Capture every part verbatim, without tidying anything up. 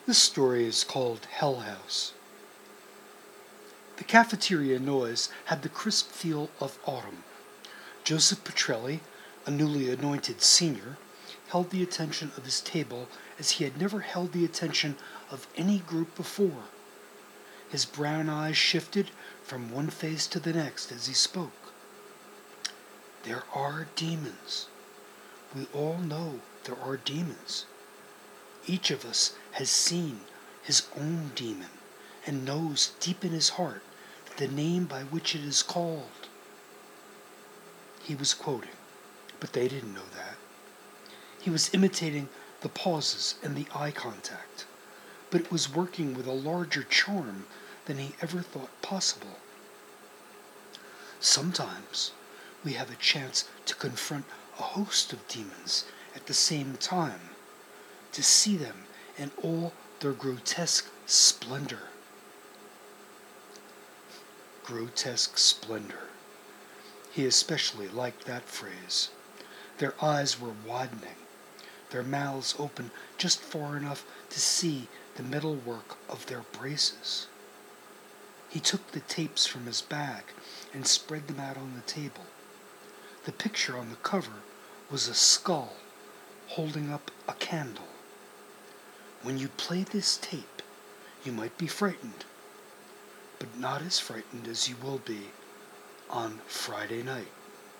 This story is called Hell House. The cafeteria noise had the crisp feel of autumn. Joseph Petrelli, a newly anointed senior, held the attention of his table as he had never held the attention of any group before. His brown eyes shifted from one face to the next as he spoke. There are demons. We all know there are demons. Each of us has seen his own demon and knows deep in his heart the name by which it is called. He was quoting, but they didn't know that. He was imitating the pauses and the eye contact, but it was working with a larger charm than he ever thought possible. Sometimes we have a chance to confront a host of demons at the same time, to see them in all their grotesque splendor. Grotesque splendor. He especially liked that phrase. Their eyes were widening, their mouths open just far enough to see the metalwork of their braces. He took the tapes from his bag and spread them out on the table. The picture on the cover was a skull holding up a candle. When you play this tape, you might be frightened, but not as frightened as you will be on Friday night.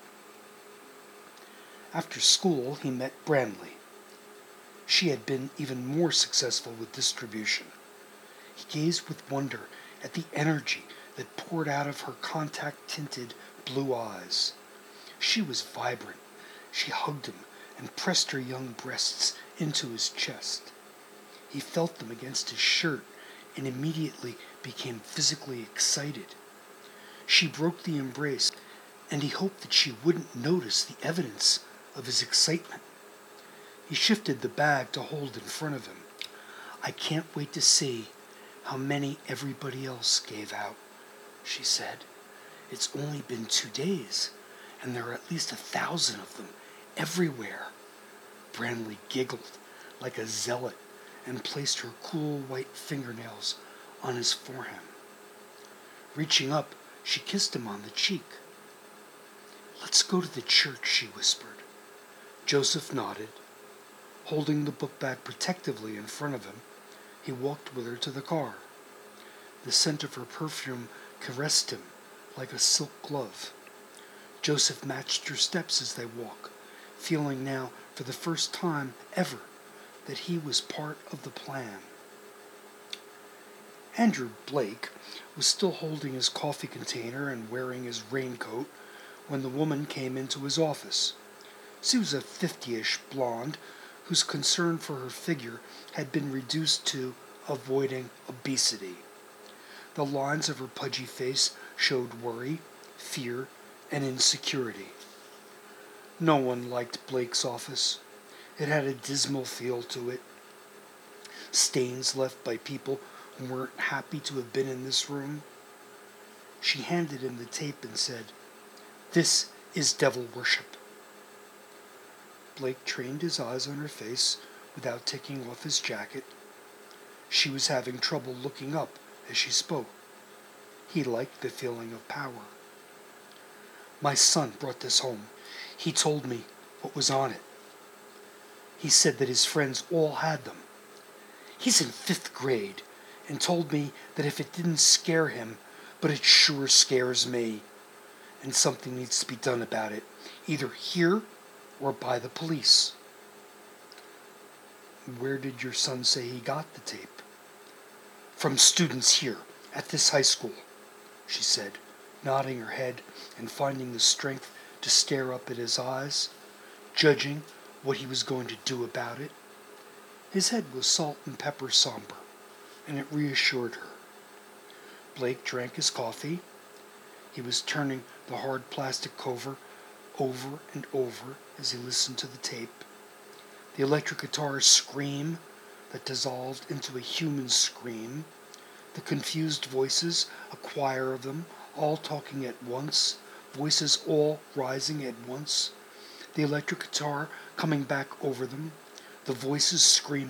After school, he met Branley. She had been even more successful with distribution. He gazed with wonder at the energy that poured out of her contact-tinted blue eyes. She was vibrant. She hugged him and pressed her young breasts into his chest. He felt them against his shirt and immediately became physically excited. She broke the embrace, and he hoped that she wouldn't notice the evidence of his excitement. He shifted the bag to hold in front of him. I can't wait to see how many everybody else gave out, she said. It's only been two days, and there are at least a thousand of them everywhere. Branley giggled like a zealot and placed her cool white fingernails on his forehead. Reaching up, she kissed him on the cheek. Let's go to the church, she whispered. Joseph nodded. Holding the book bag protectively in front of him, he walked with her to the car. The scent of her perfume caressed him like a silk glove. Joseph matched her steps as they walked, feeling now for the first time ever that he was part of the plan. Andrew Blake was still holding his coffee container and wearing his raincoat when the woman came into his office. She was a fifty-ish blonde whose concern for her figure had been reduced to avoiding obesity. The lines of her pudgy face showed worry, fear, and insecurity. No one liked Blake's office. It had a dismal feel to it. Stains left by people who weren't happy to have been in this room. She handed him the tape and said, "This is devil worship." Blake trained his eyes on her face without taking off his jacket. She was having trouble looking up as she spoke. He liked the feeling of power. My son brought this home. He told me what was on it. He said that his friends all had them. He's in fifth grade and told me that if it didn't scare him, but it sure scares me, and something needs to be done about it, either here or by the police. Where did your son say he got the tape? From students here at this high school, she said, nodding her head and finding the strength to stare up at his eyes, judging what he was going to do about it. His head was salt and pepper somber, and it reassured her. Blake drank his coffee. He was turning the hard plastic cover over and over as he listened to the tape. The electric guitar's scream that dissolved into a human scream. The confused voices, a choir of them, all talking at once, voices all rising at once. The electric guitar coming back over them, the voices screaming,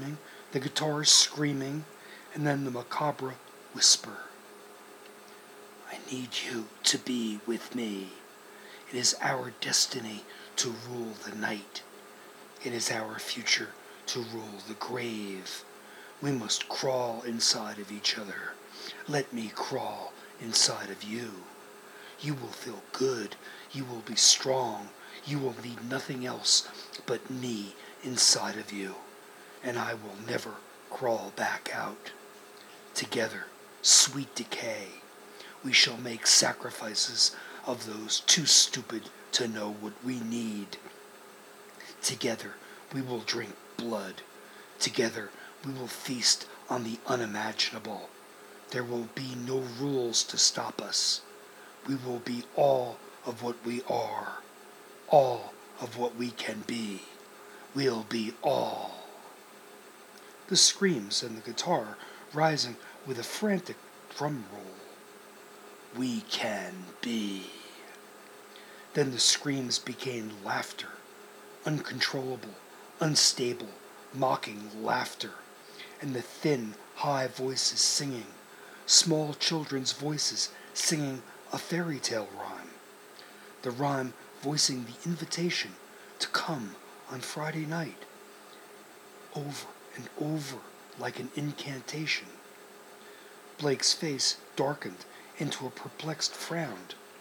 the guitar screaming, and then the macabre whisper. I need you to be with me. It is our destiny to rule the night. It is our future to rule the grave. We must crawl inside of each other. Let me crawl inside of you. You will feel good. You will be strong. You will need nothing else but me inside of you. And I will never crawl back out. Together, sweet decay, we shall make sacrifices of those too stupid to know what we need. Together, we will drink blood. Together, we will feast on the unimaginable. There will be no rules to stop us. We will be all of what we are, all of what we can be. We'll be all. The screams and the guitar rising with a frantic drum roll. We can be. Then the screams became laughter, uncontrollable, unstable, mocking laughter, and the thin, high voices singing, small children's voices singing a fairy tale rhyme, the rhyme voicing the invitation to come on Friday night, over and over like an incantation. Blake's face darkened into a perplexed frown.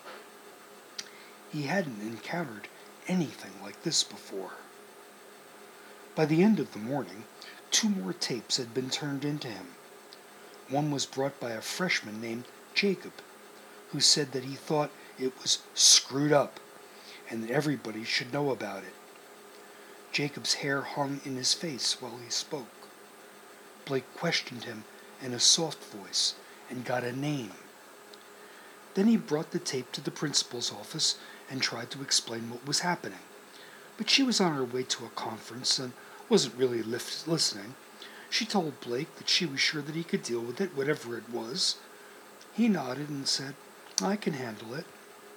He hadn't encountered anything like this before. By the end of the morning, two more tapes had been turned into him. One was brought by a freshman named Jacob, who said that he thought it was screwed up and that everybody should know about it. Jacob's hair hung in his face while he spoke. Blake questioned him in a soft voice and got a name. Then he brought the tape to the principal's office and tried to explain what was happening. But she was on her way to a conference and wasn't really listening. She told Blake that she was sure that he could deal with it, whatever it was. He nodded and said, I can handle it.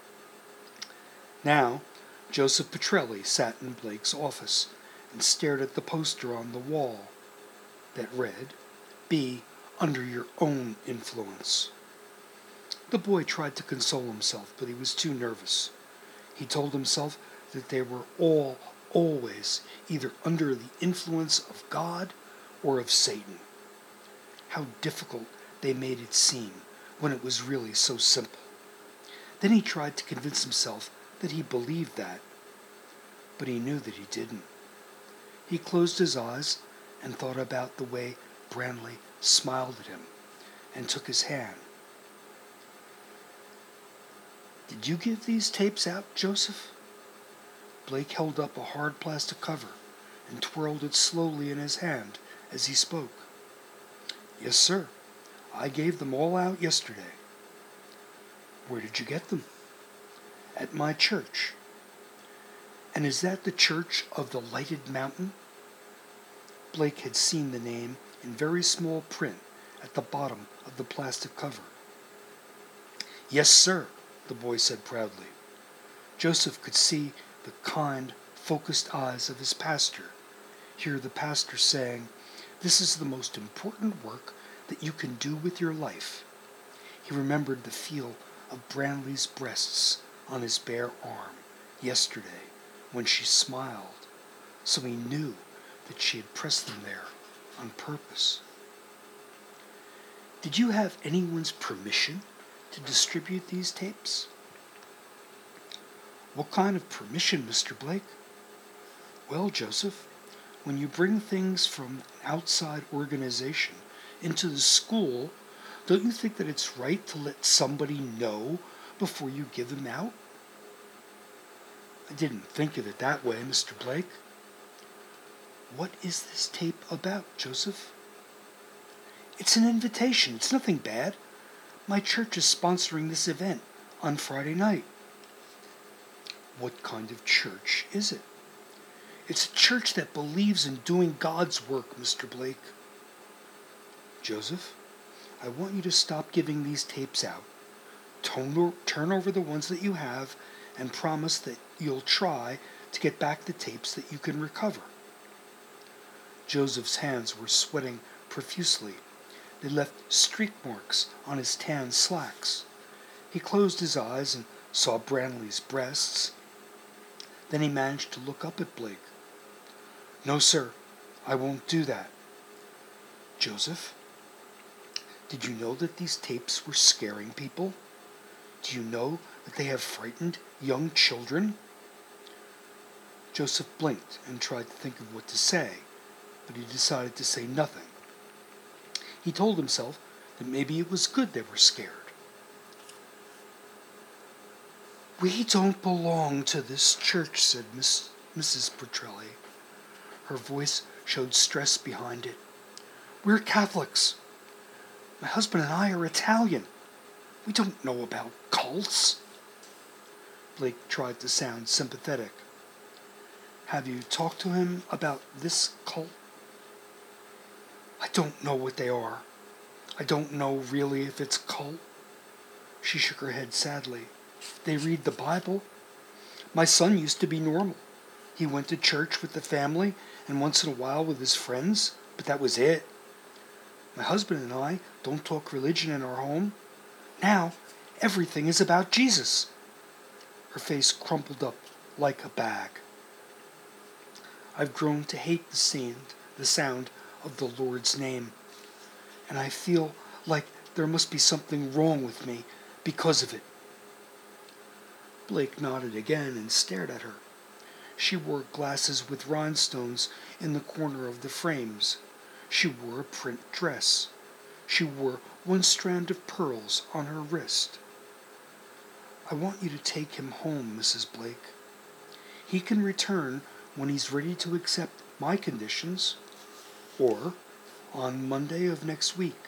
Now, Joseph Petrelli sat in Blake's office and stared at the poster on the wall that read, Be under your own influence. The boy tried to console himself, but he was too nervous. He told himself that they were all always either under the influence of God or of Satan. How difficult they made it seem when it was really so simple. Then he tried to convince himself that he believed that, but he knew that he didn't. He closed his eyes and thought about the way Branley smiled at him and took his hand. Did you give these tapes out, Joseph? Blake held up a hard plastic cover and twirled it slowly in his hand as he spoke. Yes, sir. I gave them all out yesterday. Where did you get them? At my church. And is that the Church of the Lighted Mountain? Blake had seen the name in very small print at the bottom of the plastic cover. Yes, sir, the boy said proudly. Joseph could see the kind, focused eyes of his pastor, hear the pastor saying, This is the most important work that you can do with your life. He remembered the feel of Branley's breasts on his bare arm yesterday when she smiled, so he knew that she had pressed them there on purpose. Did you have anyone's permission to distribute these tapes? What kind of permission, Mister Blake? Well, Joseph, when you bring things from an outside organization into the school, don't you think that it's right to let somebody know before you give them out? I didn't think of it that way, Mister Blake. What is this tape about, Joseph? It's an invitation. It's nothing bad. My church is sponsoring this event on Friday night. What kind of church is it? It's a church that believes in doing God's work, Mister Blake. Joseph, I want you to stop giving these tapes out. Turn over the ones that you have and promise that you'll try to get back the tapes that you can recover. Joseph's hands were sweating profusely. They left streak marks on his tan slacks. He closed his eyes and saw Branley's breasts. Then he managed to look up at Blake. "No, sir, I won't do that." "Joseph, did you know that these tapes were scaring people? Do you know that they have frightened young children?" Joseph blinked and tried to think of what to say, but he decided to say nothing. He told himself that maybe it was good they were scared. "We don't belong to this church," said Miss, Missus Petrelli. Her voice showed stress behind it. "We're Catholics. My husband and I are Italian. We don't know about cults." Blake tried to sound sympathetic. "Have you talked to him about this cult?" "I don't know what they are. I don't know really if it's a cult." She shook her head sadly. "They read the Bible. My son used to be normal. He went to church with the family and once in a while with his friends, but that was it. My husband and I don't talk religion in our home. Now, everything is about Jesus." Her face crumpled up like a bag. "I've grown to hate the sound, the sound of the Lord's name, and I feel like there must be something wrong with me because of it." Blake nodded again and stared at her. She wore glasses with rhinestones in the corner of the frames. She wore a print dress. She wore one strand of pearls on her wrist. "I want you to take him home, Missus Blake. He can return when he's ready to accept my conditions, or on Monday of next week."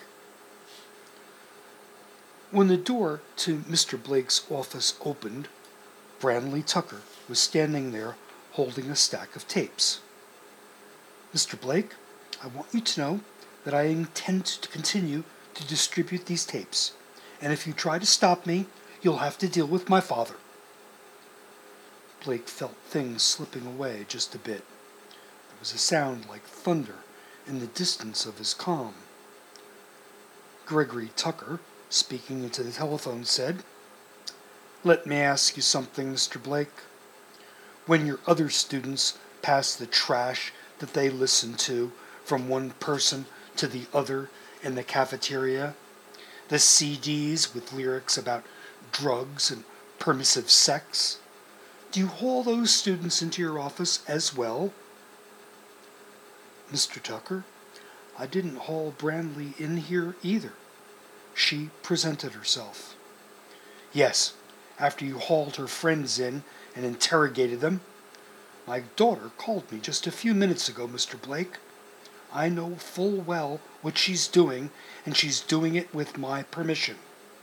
When the door to Mister Blake's office opened, Branley Tucker was standing there holding a stack of tapes. "Mister Blake, I want you to know that I intend to continue to distribute these tapes, and if you try to stop me, you'll have to deal with my father." Blake felt things slipping away just a bit. There was a sound like thunder in the distance of his calm. Gregory Tucker, speaking into the telephone, said, "Let me ask you something, Mister Blake. When your other students pass the trash that they listen to from one person to the other in the cafeteria, the C Ds with lyrics about drugs and permissive sex, do you haul those students into your office as well?" "Mister Tucker, I didn't haul Branley in here either." She presented herself. "Yes, after you hauled her friends in and interrogated them. My daughter called me just a few minutes ago, Mister Blake. I know full well what she's doing, and she's doing it with my permission."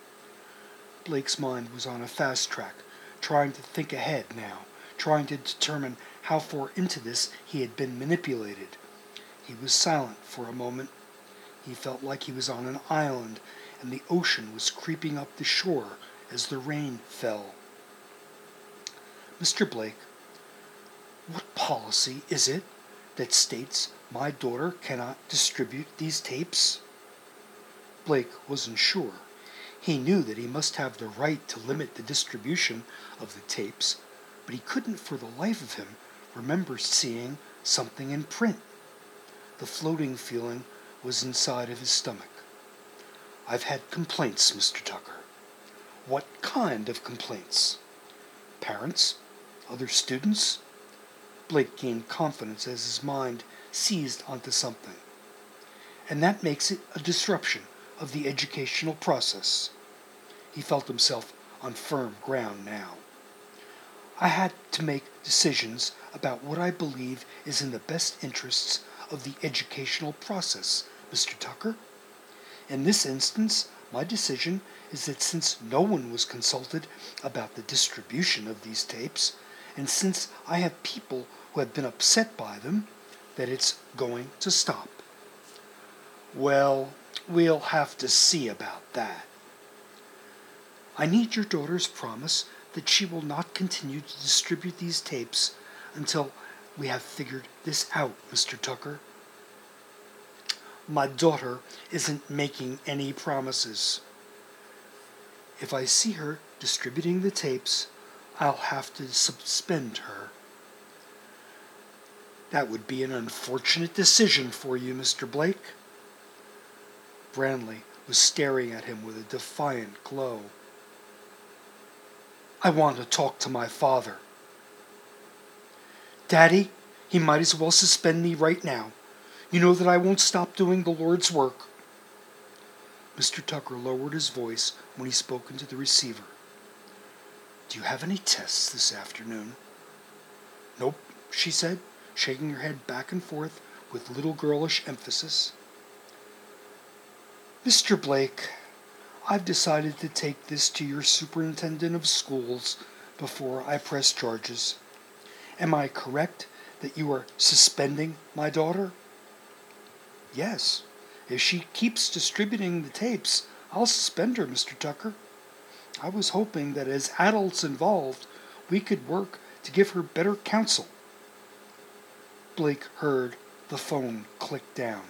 Blake's mind was on a fast track, trying to think ahead now, trying to determine how far into this he had been manipulated. He was silent for a moment. He felt like he was on an island, and the ocean was creeping up the shore as the rain fell. "Mister Blake, what policy is it that states my daughter cannot distribute these tapes?" Blake wasn't sure. He knew that he must have the right to limit the distribution of the tapes, but he couldn't for the life of him remember seeing something in print. The floating feeling was inside of his stomach. "I've had complaints, Mister Tucker." "What kind of complaints?" "Parents? Other students?" Blake gained confidence as his mind seized onto something. "And that makes it a disruption of the educational process." He felt himself on firm ground now. "I had to make decisions about what I believe is in the best interests of the educational process, Mister Tucker. In this instance, my decision is that since no one was consulted about the distribution of these tapes, and since I have people who have been upset by them, that it's going to stop." "Well, we'll have to see about that." "I need your daughter's promise that she will not continue to distribute these tapes until we have figured this out, Mister Tucker. My daughter isn't making any promises. If I see her distributing the tapes, I'll have to suspend her. That would be an unfortunate decision for you, Mister Blake. Branley was staring at him with a defiant glow. I want to talk to my father. Daddy, he might as well suspend me right now. You know that I won't stop doing the Lord's work. Mister Tucker lowered his voice when he spoke into the receiver. Do you have any tests this afternoon? Nope, she said, shaking her head back and forth with little girlish emphasis. Mister Blake, I've decided to take this to your superintendent of schools before I press charges. Am I correct that you are suspending my daughter? Yes. If she keeps distributing the tapes, I'll suspend her, Mister Tucker. I was hoping that as adults involved, we could work to give her better counsel. Blake heard the phone click down.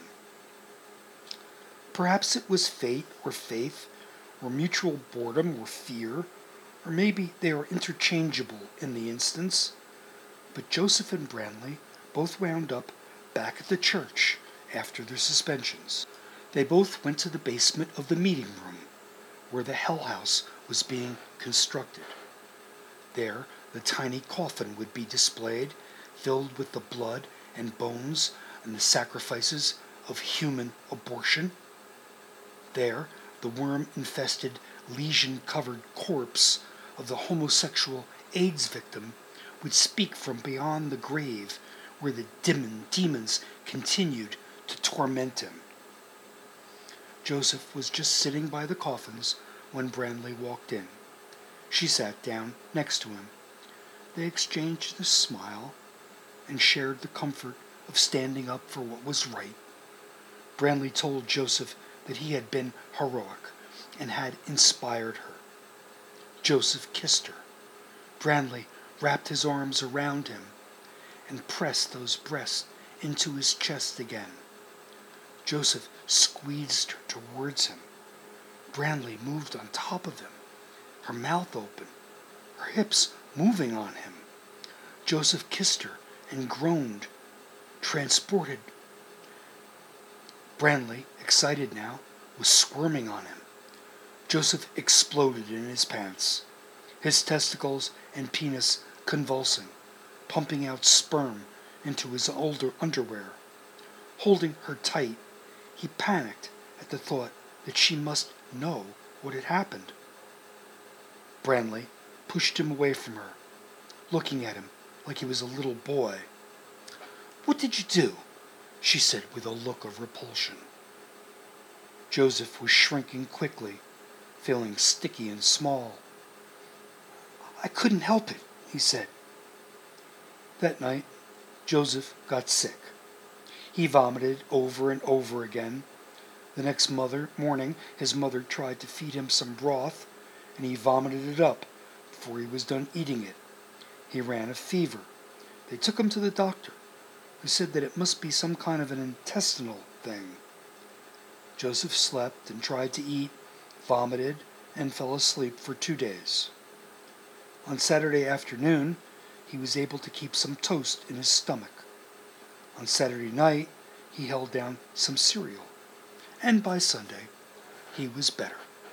Perhaps it was fate or faith, or mutual boredom or fear, or maybe they are interchangeable in the instance. But Joseph and Branley both wound up back at the church after their suspensions. They both went to the basement of the meeting room, where the Hell House was being constructed. There, the tiny coffin would be displayed, filled with the blood and bones and the sacrifices of human abortion. There, the worm-infested, lesion-covered corpse of the homosexual AIDS victim would speak from beyond the grave, where the demon demons continued to torment him. Joseph was just sitting by the coffins when Branley walked in. She sat down next to him. They exchanged a smile and shared the comfort of standing up for what was right. Branley told Joseph that he had been heroic and had inspired her. Joseph kissed her. Branley wrapped his arms around him and pressed those breasts into his chest again. Joseph squeezed her towards him. Branley moved on top of him, her mouth open, her hips moving on him. Joseph kissed her and groaned, transported. Branley, excited now, was squirming on him. Joseph exploded in his pants, his testicles and penis convulsing, pumping out sperm into his older underwear. Holding her tight, he panicked at the thought that she must know what had happened. Branley pushed him away from her, looking at him like he was a little boy. What did you do? She said with a look of repulsion. Joseph was shrinking quickly, feeling sticky and small. I couldn't help it, he said. That night, Joseph got sick. He vomited over and over again. The next mother, morning, his mother tried to feed him some broth, and he vomited it up before he was done eating it. He ran a fever. They took him to the doctor, who said that it must be some kind of an intestinal thing. Joseph slept and tried to eat, vomited, and fell asleep for two days. On Saturday afternoon, he was able to keep some toast in his stomach. On Saturday night, he held down some cereal, and by Sunday, he was better.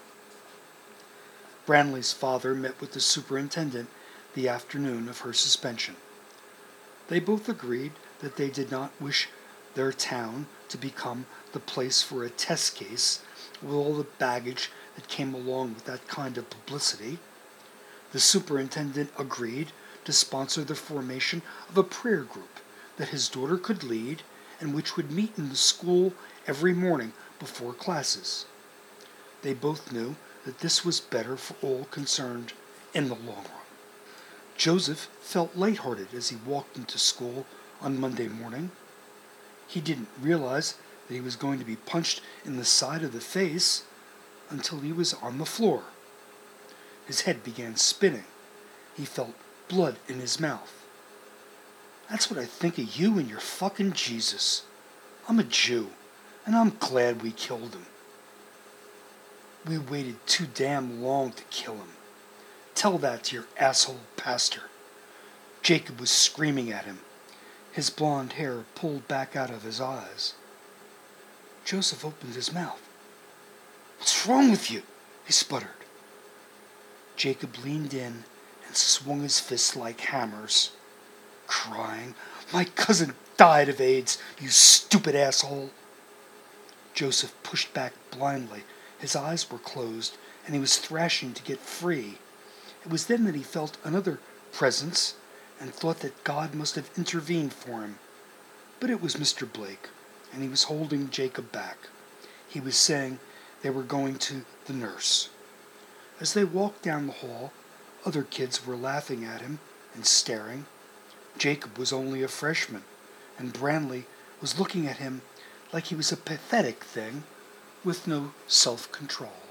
Branley's father met with the superintendent the afternoon of her suspension. They both agreed that they did not wish their town to become the place for a test case with all the baggage that came along with that kind of publicity. The superintendent agreed to sponsor the formation of a prayer group that his daughter could lead and which would meet in the school every morning before classes. They both knew that this was better for all concerned in the long run. Joseph felt lighthearted as he walked into school on Monday morning. He didn't realize that he was going to be punched in the side of the face until he was on the floor. His head began spinning. He felt blood in his mouth. That's what I think of you and your fucking Jesus. I'm a Jew. and I'm glad we killed him. We waited too damn long to kill him. Tell that to your asshole pastor. Jacob was screaming at him, his blonde hair pulled back out of his eyes. Joseph opened his mouth. What's wrong with you? He sputtered. Jacob leaned in and swung his fists like hammers, crying, My cousin died of AIDS, you stupid asshole. Joseph pushed back blindly. His eyes were closed, and he was thrashing to get free. It was then that he felt another presence and thought that God must have intervened for him. But it was Mister Blake, and he was holding Jacob back. He was saying they were going to the nurse. As they walked down the hall, other kids were laughing at him and staring. Jacob was only a freshman, and Branley was looking at him like he was a pathetic thing with no self-control.